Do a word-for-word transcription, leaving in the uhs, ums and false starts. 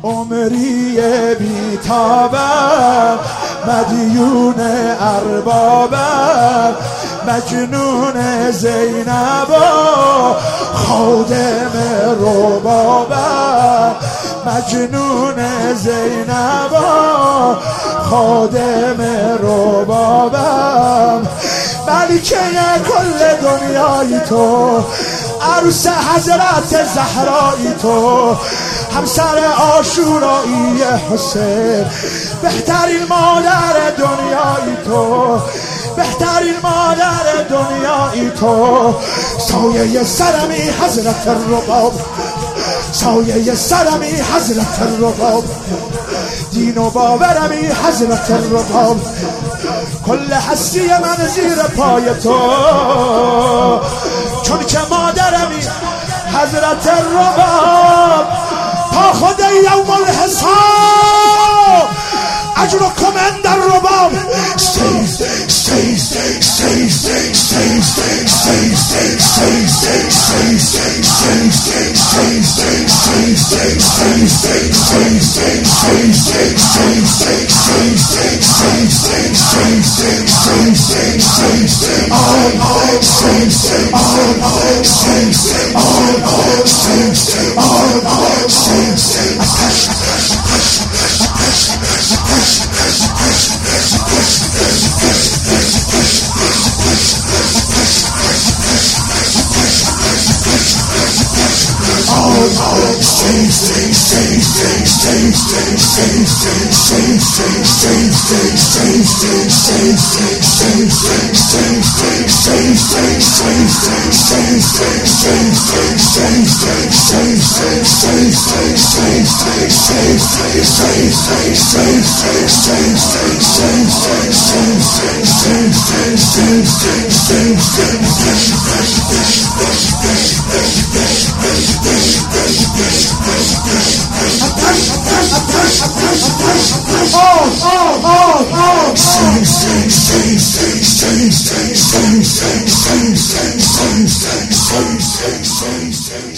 عمری بیتابم مدیون اربابم مجنون زینب و خادم ربابم مجنون زینب و خادم ربابم ملکه کل دنیای تو عروس حضرت زهرایی تو همسر عاشورایی حسین بهترین مادر دنیایی تو بهترین مادر دنیایی تو سایه سرمی حضرت الرباب سایه سرمی حضرت الرباب دین و باورمی حضرت الرباب کل هستی من زیر پای تو چون که مادرمی حضرت الرباب تا خود یوم الحساب اجرکم عند الرباب Oh,